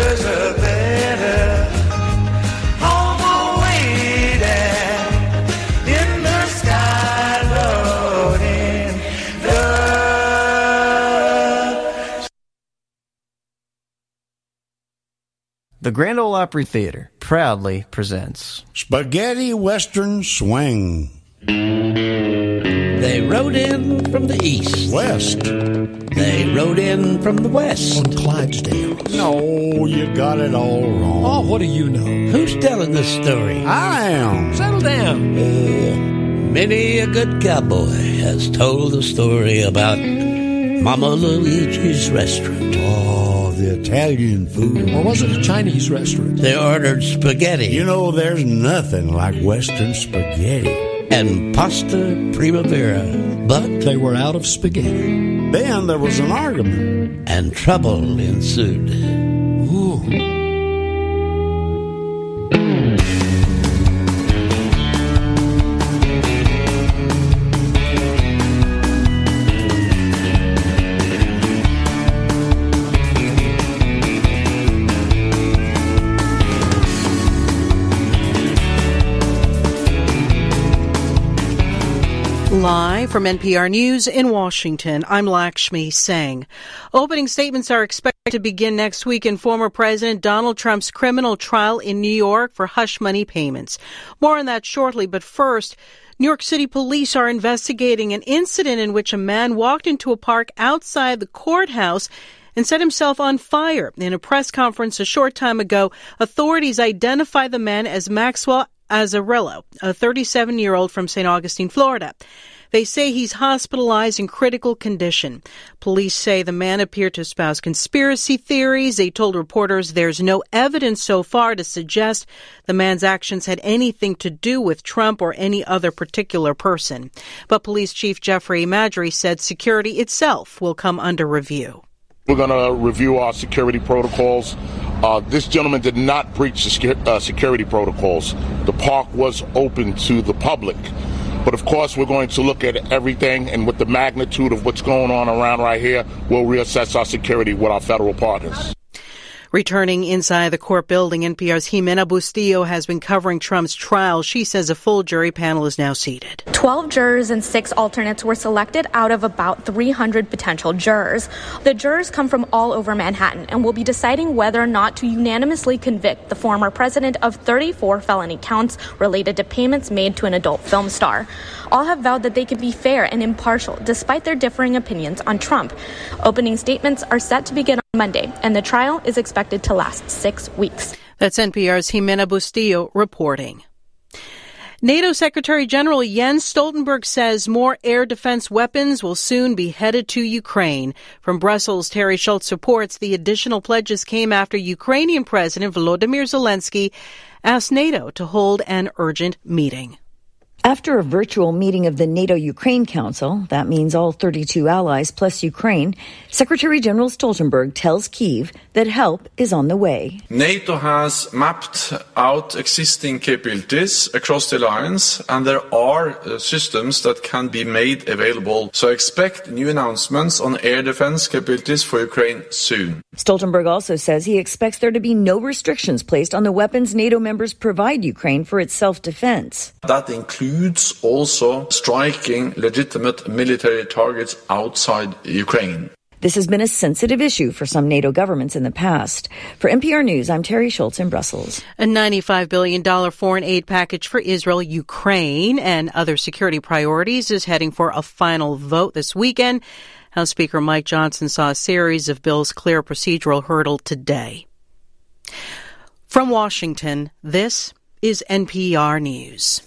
There's a better home awaiting in the sky, loading The Grand Ole Opry Theater proudly presents Spaghetti Western Swing. They rode in from the east. West. They rode in from the west. On Clydesdale. No, you got it all wrong. Oh, what do you know? Who's telling this story? I am. Settle down. Many a good cowboy has told the story about Mama Luigi's restaurant. Oh, the Italian food. Or was it a Chinese restaurant? They ordered spaghetti. You know, there's nothing like Western spaghetti. And pasta primavera. But They were out of spaghetti. Then there was an argument. and trouble ensued. Ooh. Live from NPR News in Washington, I'm Lakshmi Singh. Opening statements are expected to begin next week in former President Donald Trump's criminal trial in New York for hush money payments. More on that shortly, but first, New York City police are investigating an incident in which a man walked into a park outside the courthouse and set himself on fire. In a press conference a short time ago, authorities identified the man as Maxwell Azzarello, a 37-year-old from St. Augustine, Florida. They say he's hospitalized in critical condition. Police say the man appeared to espouse conspiracy theories. They told reporters there's no evidence so far to suggest the man's actions had anything to do with Trump or any other particular person. But Police Chief Jeffrey Madry said security itself will come under review. We're going to review our security protocols. This gentleman did not breach the security protocols. The park was open to the public. But, of course, we're going to look at everything, and with the magnitude of what's going on around right here, we'll reassess our security with our federal partners. Returning inside the court building, NPR's Jimena Bustillo has been covering Trump's trial. She says a full jury panel is now seated. 12 jurors and 6 alternates were selected out of about 300 potential jurors. The jurors come from all over Manhattan and will be deciding whether or not to unanimously convict the former president of 34 felony counts related to payments made to an adult film star. All have vowed that they can be fair and impartial despite their differing opinions on Trump. Opening statements are set to begin on Monday, and the trial is expected to last 6 weeks. That's NPR's Jimena Bustillo reporting. NATO Secretary General Jens Stoltenberg says more air defense weapons will soon be headed to Ukraine. From Brussels, Terry Schultz reports the additional pledges came after Ukrainian President Volodymyr Zelensky asked NATO to hold an urgent meeting. After a virtual meeting of the NATO-Ukraine Council, that means all 32 allies plus Ukraine, Secretary General Stoltenberg tells Kyiv that help is on the way. NATO has mapped out existing capabilities across the alliance, and there are systems that can be made available. So expect new announcements on air defense capabilities for Ukraine soon. Stoltenberg also says he expects there to be no restrictions placed on the weapons NATO members provide Ukraine for its self-defense. That includes also striking legitimate military targets outside Ukraine. This has been a sensitive issue for some NATO governments in the past. For NPR News, I'm Terry Schultz in Brussels. A $95 billion foreign aid package for Israel, Ukraine, and other security priorities is heading for a final vote this weekend. House Speaker Mike Johnson saw a series of bills clear a procedural hurdle today. From Washington, this is NPR News.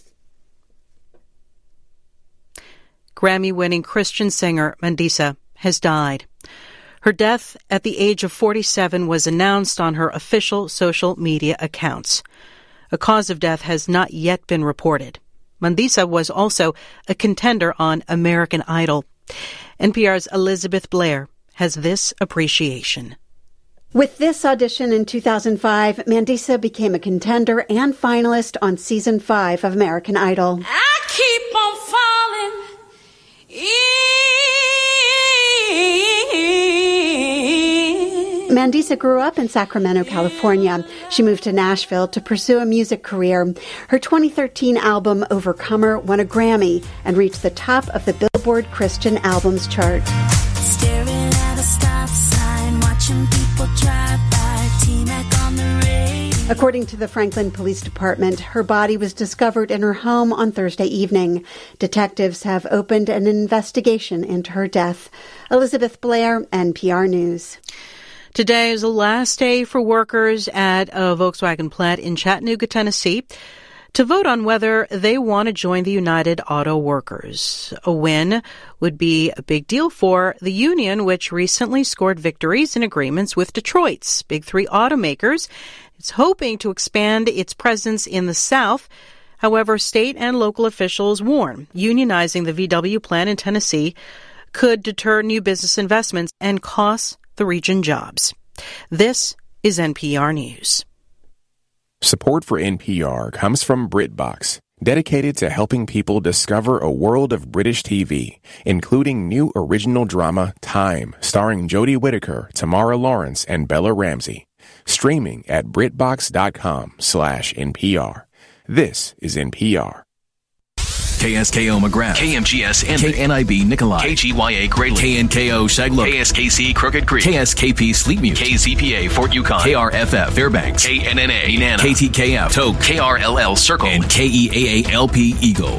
Grammy-winning Christian singer Mandisa has died. Her death at the age of 47 was announced on her official social media accounts. A cause of death has not yet been reported. Mandisa was also a contender on American Idol. NPR's Elizabeth Blair has this appreciation. With this audition in 2005, Mandisa became a contender and finalist on Season 5 of American Idol. I keep on falling Mandisa grew up in Sacramento, California. She moved to Nashville to pursue a music career. Her 2013 album, Overcomer, won a Grammy and reached the top of the Billboard Christian Albums chart. Staring at a stop sign, watching people drive by, T-Mac on the radio. According to the Franklin Police Department, her body was discovered in her home on Thursday evening. Detectives have opened an investigation into her death. Elizabeth Blair, NPR News. Today is the last day for workers at a Volkswagen plant in Chattanooga, Tennessee, to vote on whether they want to join the United Auto Workers. A win would be a big deal for the union, which recently scored victories in agreements with Detroit's Big Three automakers. It's hoping to expand its presence in the South. However, state and local officials warn unionizing the VW plant in Tennessee could deter new business investments and cost the region jobs. This is NPR News. Support for NPR comes from BritBox, dedicated to helping people discover a world of British TV, including new original drama Time, starring Jodie Whittaker, Tamara Lawrence, and Bella Ramsey. Streaming at BritBox.com/NPR. This is NPR. KSKO McGrath, KMGS Envy, KNIB Nikolai, KGYA Great Lake, KNKO Shaglow, KSKC Crooked Creek, KSKP Sleepmute, KZPA Fort Yukon, KRFF Fairbanks, KNNA Nana, KTKF Toke, KRLL Circle, and KEAALP Eagle.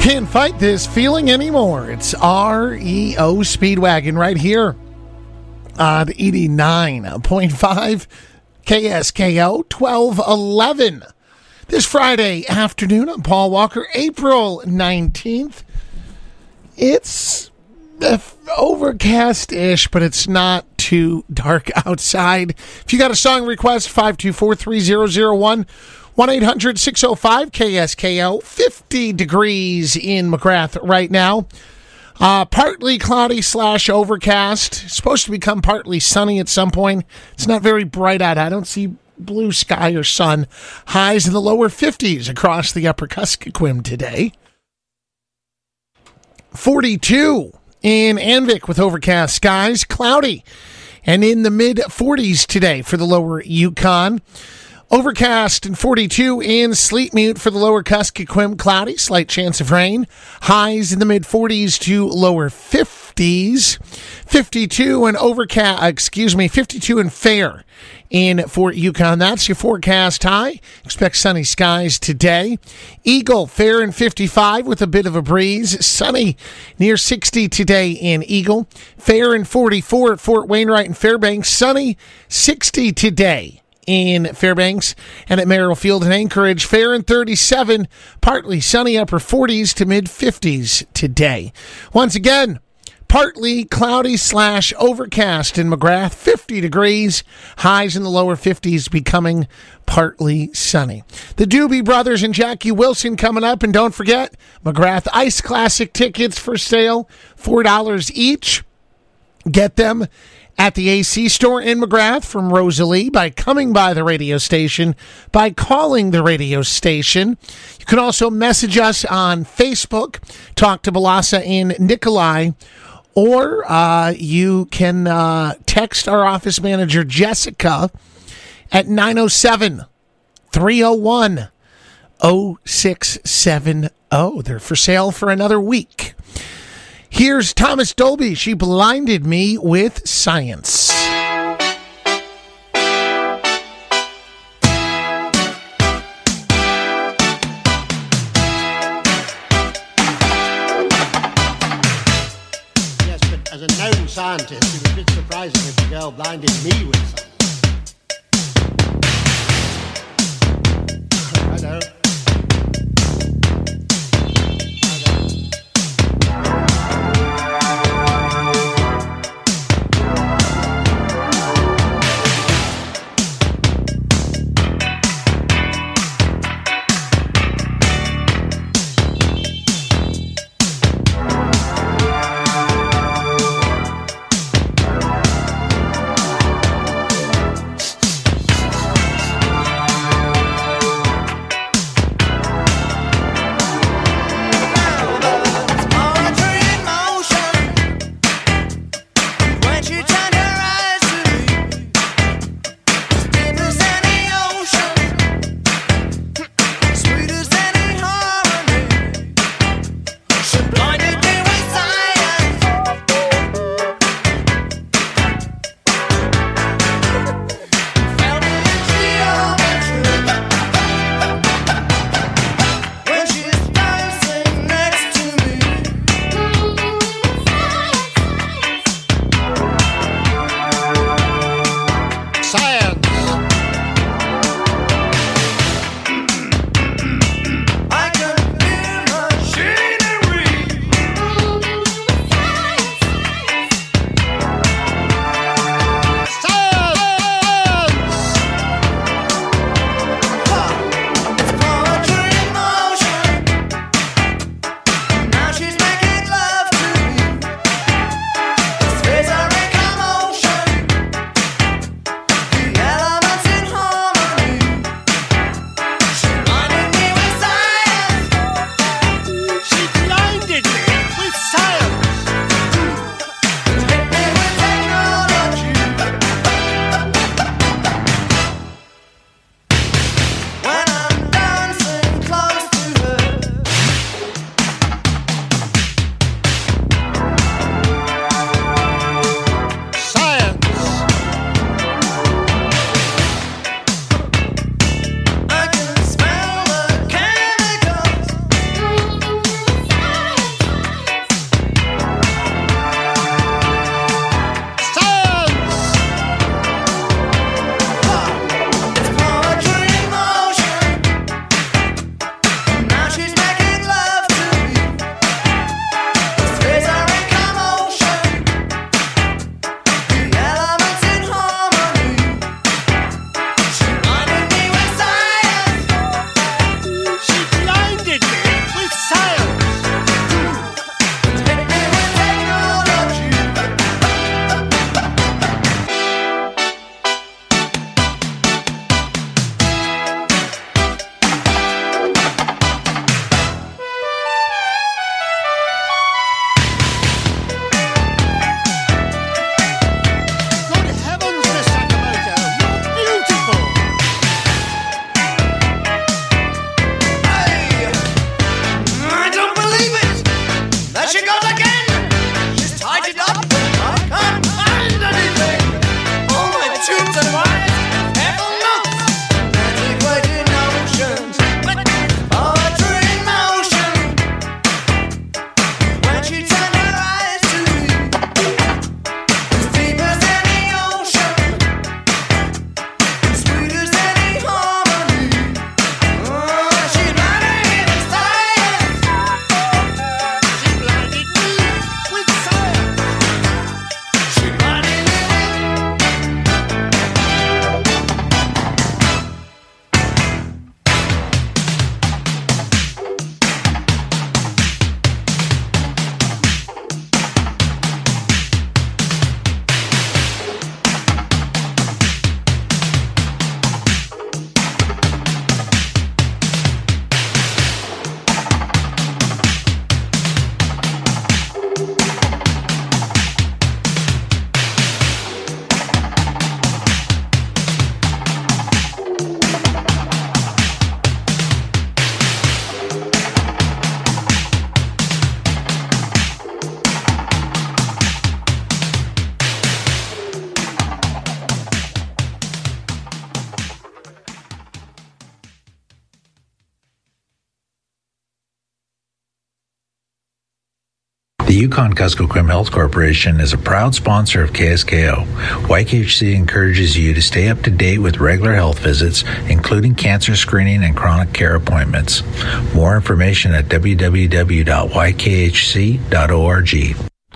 Can't fight this feeling anymore. It's REO Speedwagon right here on 89.5 KSKO 1211. This Friday afternoon, I'm Paul Walker, April 19th. It's overcast-ish, but it's not too dark outside. If you got a song request, 524-3001, 1-800-605-KSKO. 50 degrees in McGrath right now. Partly cloudy / overcast. Supposed to become partly sunny at some point. It's not very bright out. I don't see blue sky or sun. Highs in the lower 50s across the upper Kuskokwim today. 42 in Anvik with overcast skies. Cloudy and in the mid-40s today for the lower Yukon. Overcast and 42 in Sleepmute for the lower Kuskokwim. Cloudy, slight chance of rain. Highs in the mid-40s to lower 50s. 52 and 52 and fair in Fort Yukon. That's your forecast high. Expect sunny skies today. Eagle, fair and 55 with a bit of a breeze. Sunny near 60 today in Eagle. Fair and 44 at Fort Wainwright and Fairbanks. Sunny 60 today in Fairbanks and at Merrill Field and Anchorage. Fair and 37, partly sunny upper 40s to mid 50s today. Once again, partly cloudy / overcast in McGrath, 50 degrees, highs in the lower 50s, becoming partly sunny. The Doobie Brothers and Jackie Wilson coming up, and don't forget, McGrath Ice Classic tickets for sale, $4 each. Get them at the AC store in McGrath from Rosalie by coming by the radio station, by calling the radio station. You can also message us on Facebook, Talk to Balasa in Nikolai, or you can text our office manager, Jessica, at 907-301-0670. They're for sale for another week. Here's Thomas Dolby. She blinded me with science. Yes, but as a known scientist, it was a bit surprising if the girl blinded me with science. I know. The Yukon Kuskokwim Health Corporation is a proud sponsor of KSKO. YKHC encourages you to stay up to date with regular health visits, including cancer screening and chronic care appointments. More information at www.ykhc.org.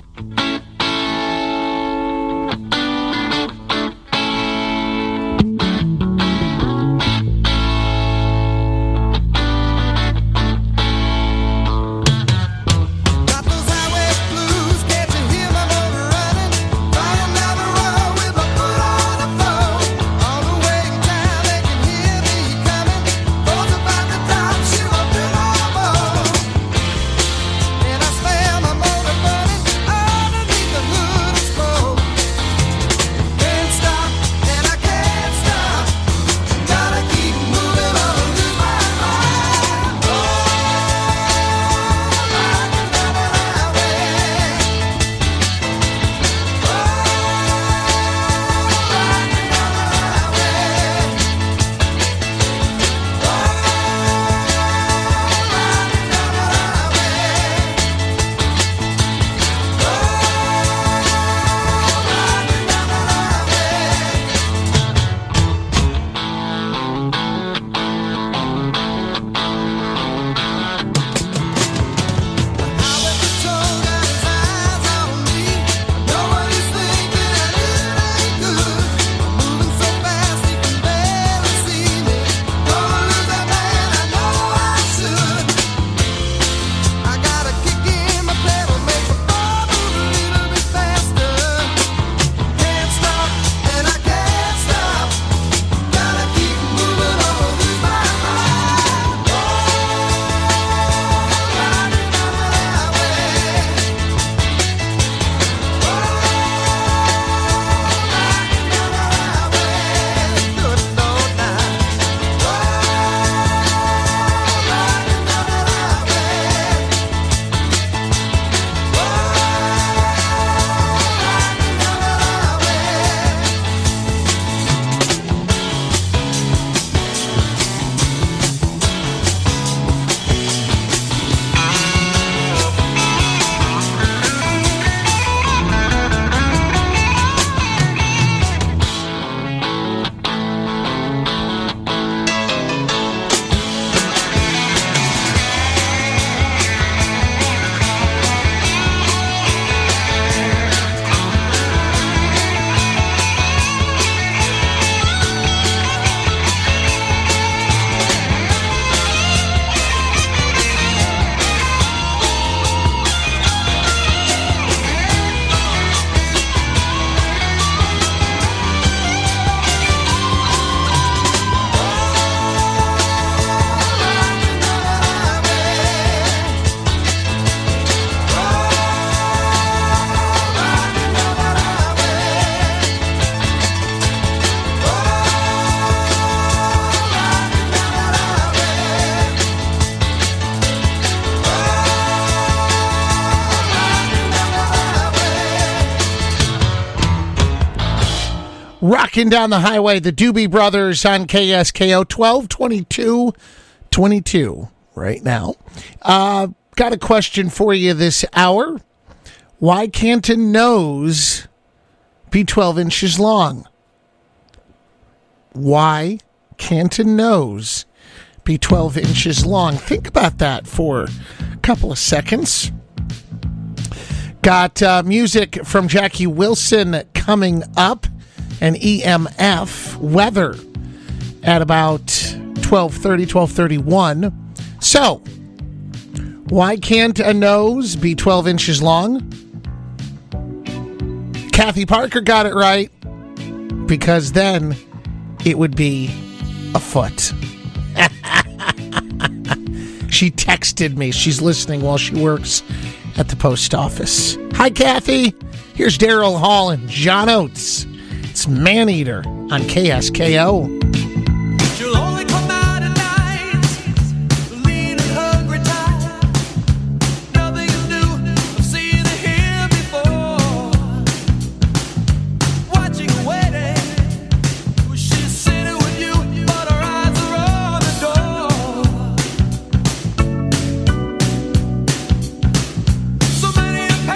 Rocking down the highway, the Doobie Brothers on KSKO 1222 right now. Got a question for you this hour. Why can't a nose be 12 inches long? Why can't a nose be 12 inches long? Think about that for a couple of seconds. Got music from Jackie Wilson coming up, and EMF weather at about 12:30, 12:31. So, why can't a nose be 12 inches long? Kathy Parker got it right, because then it would be a foot. She texted me. She's listening while she works at the post office. Hi, Kathy. Here's Daryl Hall and John Oates. It's Maneater on KSKO. She'll only come out at night, lean and hungry, tired. Nothing is new. I've seen her here before. Watching her waiting. She's sitting with you, but her eyes are on the door. So many a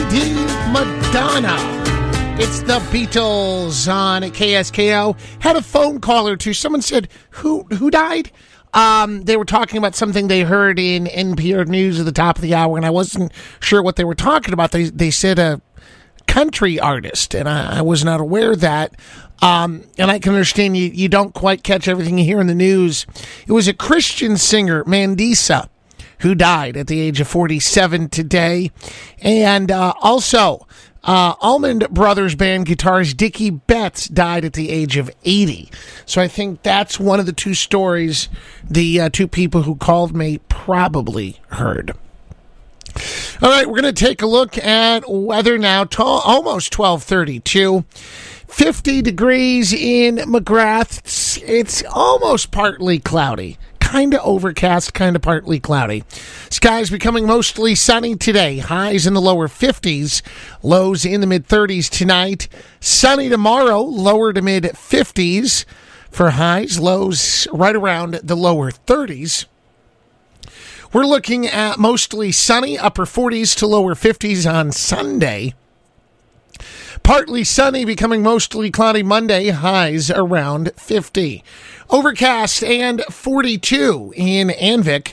Lady Madonna. It's the Beatles on KSKO. Had a phone call or two. Someone said, who died? They were talking about something they heard in NPR News at the top of the hour, and I wasn't sure what they were talking about. They said a country artist, and I was not aware of that. And I can understand you don't quite catch everything you hear in the news. It was a Christian singer, Mandisa, who died at the age of 47 today. And also, Allman Brothers Band guitarist Dickie Betts died at the age of 80. So I think that's one of the two stories the two people who called me probably heard. All right, we're going to take a look at weather now. Almost 12:32. 50 degrees in McGrath. It's almost partly cloudy. Kind of overcast, kind of partly cloudy. Skies becoming mostly sunny today. Highs in the lower 50s. Lows in the mid-30s tonight. Sunny tomorrow. Lower to mid-50s for highs. Lows right around the lower 30s. We're looking at mostly sunny, upper 40s to lower 50s on Sunday. Partly sunny, becoming mostly cloudy Monday, highs around 50. Overcast and 42 in Anvik.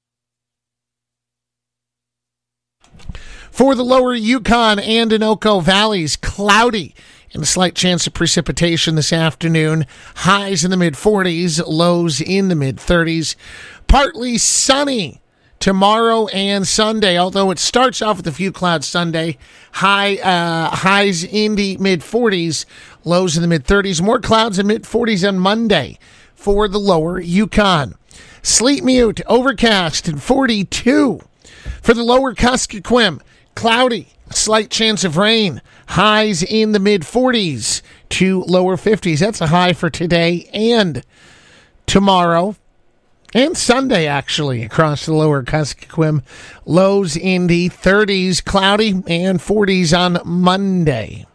For the lower Yukon and Anoka valleys, cloudy and a slight chance of precipitation this afternoon. Highs in the mid-40s, lows in the mid-30s. Partly sunny tomorrow and Sunday, although it starts off with a few clouds Sunday. Highs in the mid-40s, lows in the mid-30s. More clouds in mid-40s on Monday for the lower Yukon. Sleet Mute, overcast and 42. For the lower Kuskokwim, cloudy, slight chance of rain. Highs in the mid-40s to lower 50s. That's a high for today and tomorrow. And Sunday, actually, across the lower Kuskokwim. Lows in the 30s, cloudy, and 40s on Monday.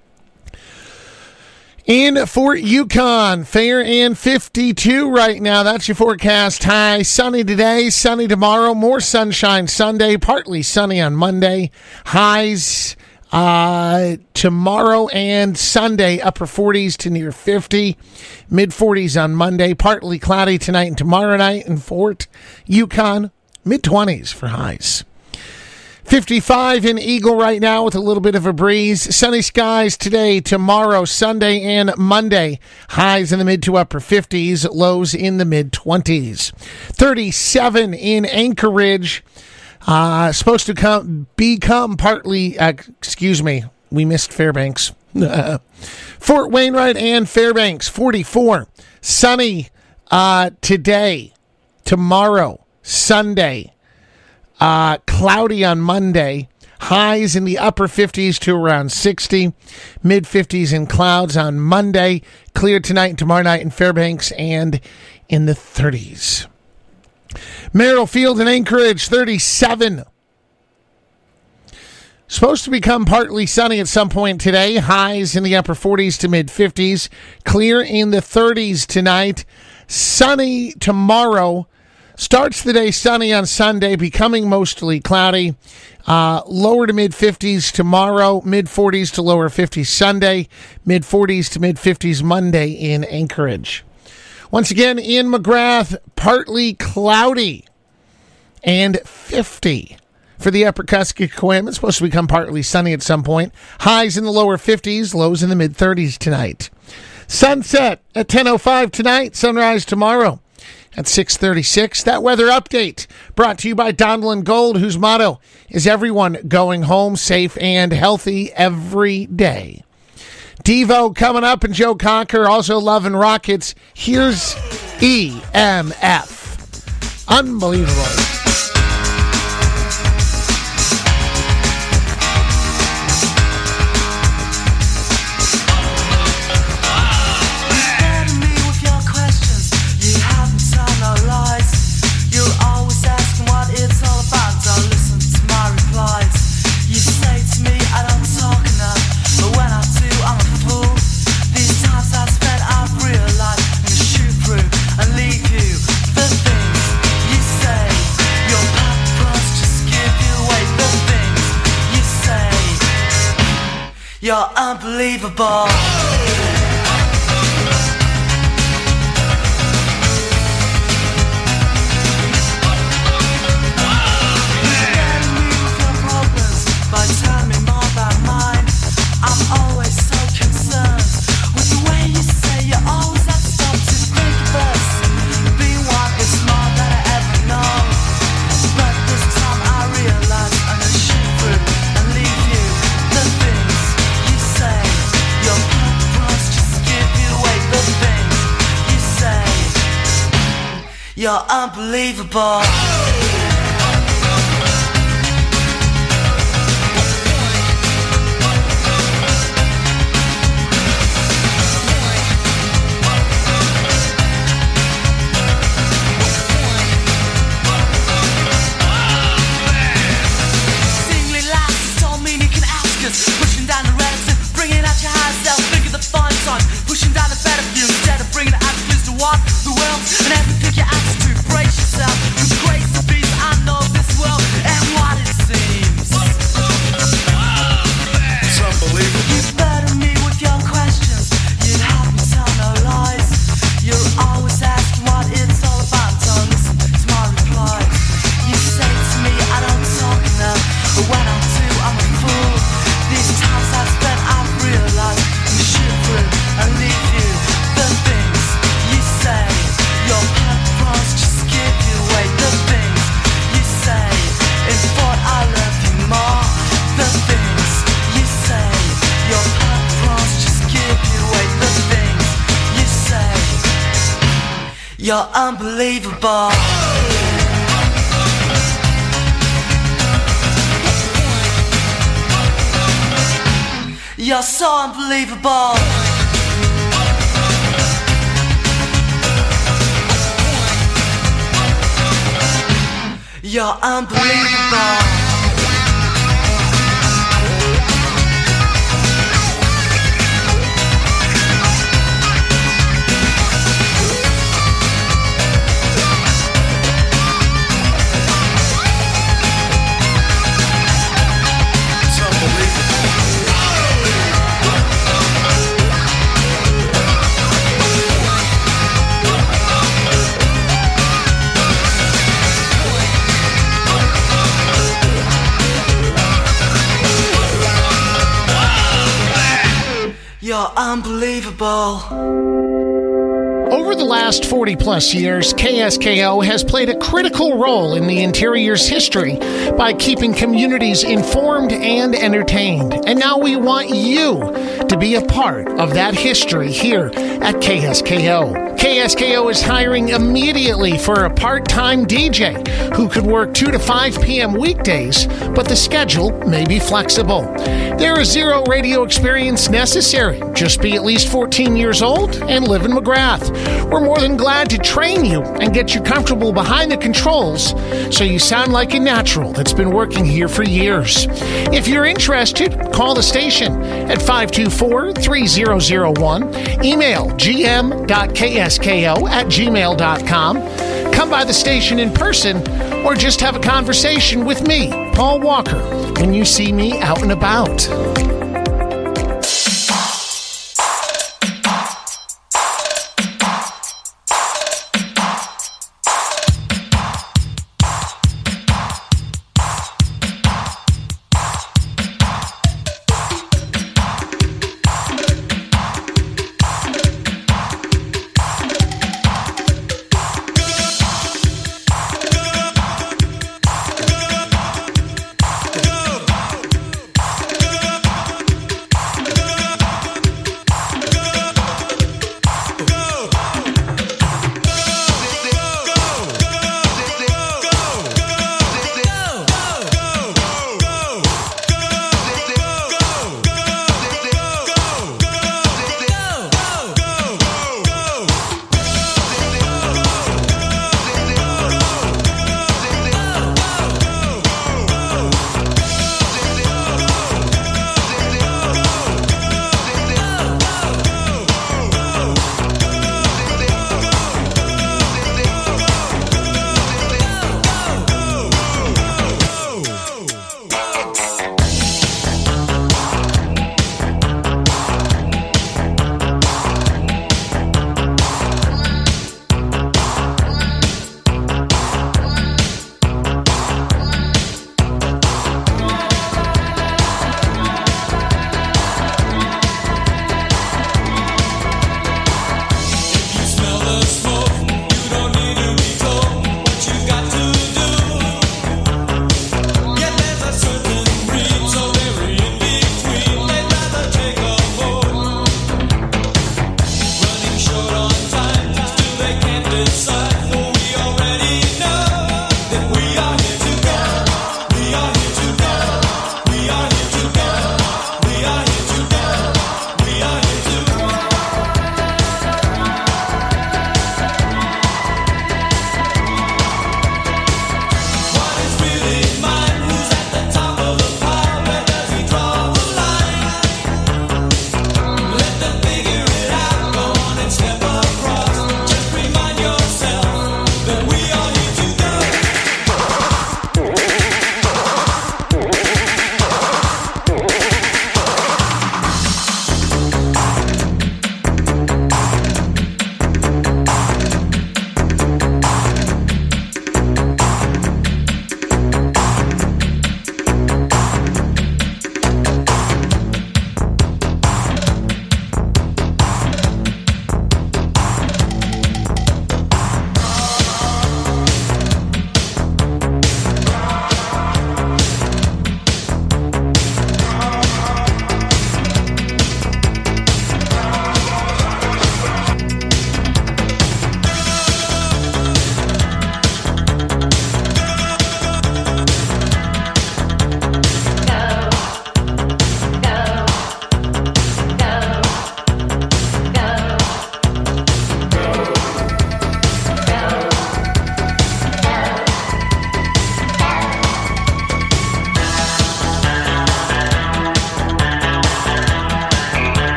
In Fort Yukon, fair and 52 right now. That's your forecast high. Sunny today, sunny tomorrow, more sunshine Sunday, partly sunny on Monday. Highs tomorrow and Sunday, upper 40s to near 50. Mid-40s on Monday, partly cloudy tonight and tomorrow night in Fort Yukon. Mid-20s for highs. 55 in Eagle right now with a little bit of a breeze. Sunny skies today, tomorrow, Sunday, and Monday. Highs in the mid to upper 50s, lows in the mid-20s. 37 in Anchorage. Supposed to become partly, we missed Fairbanks. Fort Wainwright and Fairbanks, 44. Sunny today, tomorrow, Sunday. Cloudy on Monday. Highs in the upper 50s to around 60. Mid-50s and clouds on Monday. Clear tonight and tomorrow night in Fairbanks and in the 30s. Merrill Field and Anchorage, 37. Supposed to become partly sunny at some point today. Highs in the upper 40s to mid-50s. Clear in the 30s tonight. Sunny tomorrow. Starts the day sunny on Sunday, becoming mostly cloudy. Lower to mid-50s tomorrow. Mid-40s to lower 50s Sunday. Mid-40s to mid-50s Monday in Anchorage. Once again, in McGrath, partly cloudy and 50. For the upper Kuskokwim, it's supposed to become partly sunny at some point. Highs in the lower 50s, lows in the mid-30s tonight. Sunset at 10:05 tonight, sunrise tomorrow at 6:36. That weather update brought to you by Donlin Gold, whose motto is everyone going home safe and healthy every day. Devo coming up and Joe Cocker, also loving Rockets. Here's EMF. Unbelievable. Leave you the things you say. You're unbelievable. By telling me more about mine, I'm always so concerned with the way you say you always have to stop to think of us. Being one is more than I ever know, but this time I realize I'm gonna shoot through and leave you. The things you say, your purpose just give you away. The things you say, you're unbelievable. Pushing down the reds and bringing out your high self. Think of the fun time, pushing down the better view instead of bringing it out to what the world and everything you ask to brace yourself. Cause grace to be, I know this world and what it seems. It's unbelievable. You burden me with your questions, you help me tell no lies. You're always asking what it's all about, don't listen to my replies. You say to me I don't talk enough, but when I do I'm a fool. These times I've spent, I've realized I'm shivering and leave you. The things you say, your purpose just give you away. The things you say, it's what I love you more. The things you say, your purpose just give you away. The things you say, you're unbelievable. You're so unbelievable. You're unbelievable. You're unbelievable. Over the last 40-plus years, KSKO has played a critical role in the interior's history by keeping communities informed and entertained. And now we want you to be a part of that history here at KSKO. KSKO is hiring immediately for a part-time DJ who could work 2 to 5 p.m. weekdays, but the schedule may be flexible. There is zero radio experience necessary. Just be at least 14 years old and live in McGrath. We're more than glad to train you and get you comfortable behind the controls so you sound like a natural that's been working here for years. If you're interested, call the station at 524-3001, email gm.ksko@gmail.com, come by the station in person, or just have a conversation with me, Paul Walker, when you see me out and about.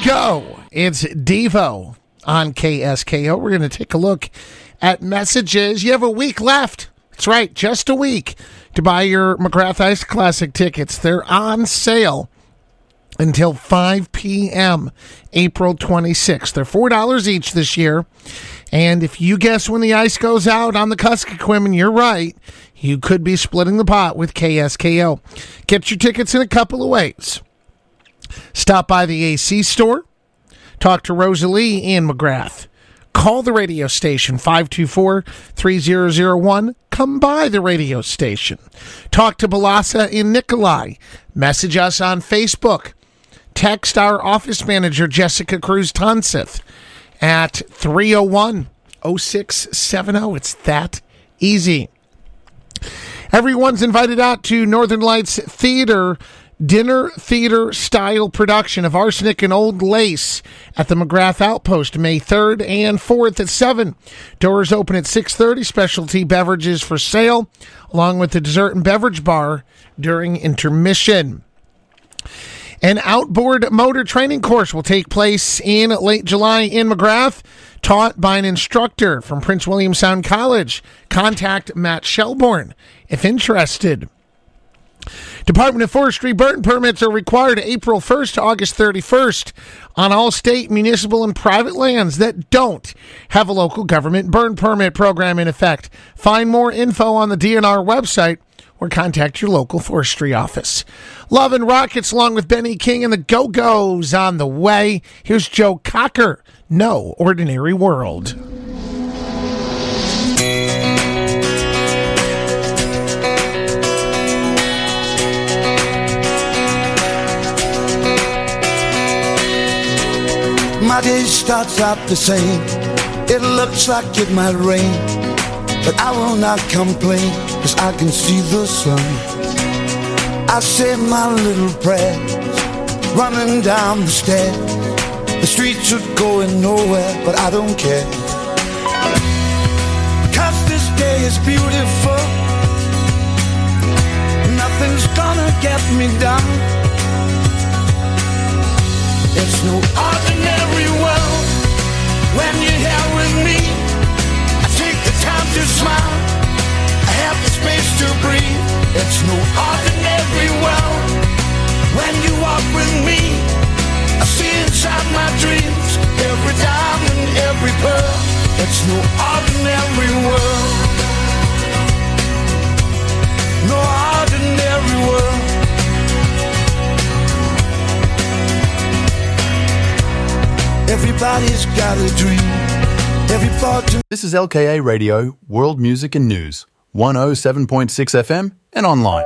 go. It's Devo on KSKO. We're going to take a look at messages. You have a week left. That's right, just a week to buy your McGrath Ice Classic tickets. They're on sale until 5 p.m. April 26th. They're $4 each this year. And if you guess when the ice goes out on the Kuskokwim, you're right, you could be splitting the pot with KSKO. Get your tickets in a couple of ways. Stop by the AC store. Talk to Rosalie in McGrath. Call the radio station, 524-3001. Come by the radio station. Talk to Balasa in Nikolai. Message us on Facebook. Text our office manager, Jessica Cruz Tonseth, at 301-0670. It's that easy. Everyone's invited out to Northern Lights Theater dinner theater style production of Arsenic and Old Lace at the McGrath Outpost, May 3rd and 4th at 7. Doors open at 6:30. Specialty beverages for sale, along with the dessert and beverage bar during intermission. An outboard motor training course will take place in late July in McGrath, taught by an instructor from Prince William Sound College. Contact Matt Shelbourne if interested. Department of Forestry burn permits are required April 1st to August 31st on all state, municipal, and private lands that don't have a local government burn permit program in effect. Find more info on the DNR website or contact your local forestry office. Love and Rockets along with Benny King and the Go-Go's on the way. Here's Joe Cocker, No Ordinary World. My day starts out the same. It looks like it might rain, but I will not complain, 'cause I can see the sun. I say my little prayers, running down the stairs. The streets are going nowhere, but I don't care, 'cause this day is beautiful. Nothing's gonna get me down. It's no ordinary world when you're here with me. I take the time to smile, I have the space to breathe. It's no ordinary world when you walk with me. I see inside my dreams every diamond, every pearl. It's no ordinary world, no ordinary world. Everybody's got a dream. Every fortune. This is LKA Radio, World Music and News, 107.6 FM and online.